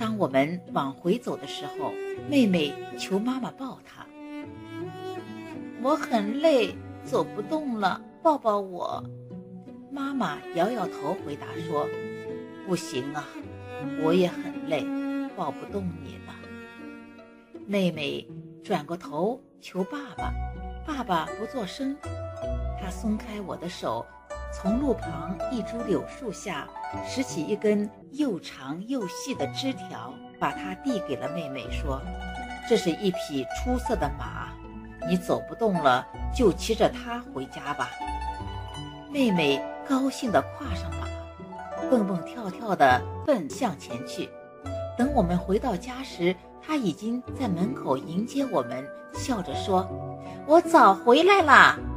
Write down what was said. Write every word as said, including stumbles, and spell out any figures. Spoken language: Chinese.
当我们往回走的时候，妹妹求妈妈抱她。我很累，走不动了，抱抱我。妈妈摇摇头回答说，不行啊，我也很累，抱不动你了。妹妹转过头求爸爸，爸爸不作声。他松开我的手，从路旁一株柳树下拾起一根又长又细的枝条，把它递给了妹妹，说，这是一匹出色的马，你走不动了就骑着它回家吧。妹妹高兴地跨上马，蹦蹦跳跳地奔向前去。等我们回到家时，她已经在门口迎接我们，笑着说，我早回来啦。